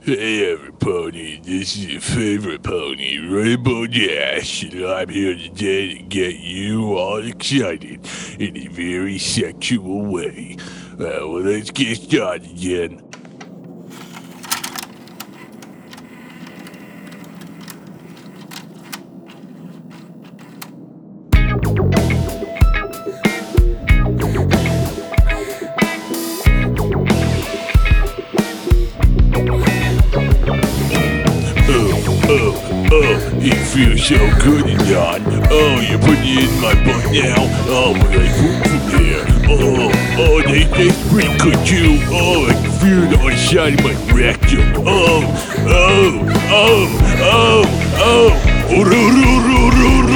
Hey everybody, this is your favorite pony, Rainbow Dash, and I'm here today to get you all excited in a very sexual way. Well, let's get started again. It feels so good and done. Oh, you're putting it in my butt now. Oh, will I poop from there? They taste pretty good too. Oh, I can feel it on the side of my rectum. Oh, oh, oh, oh, oh.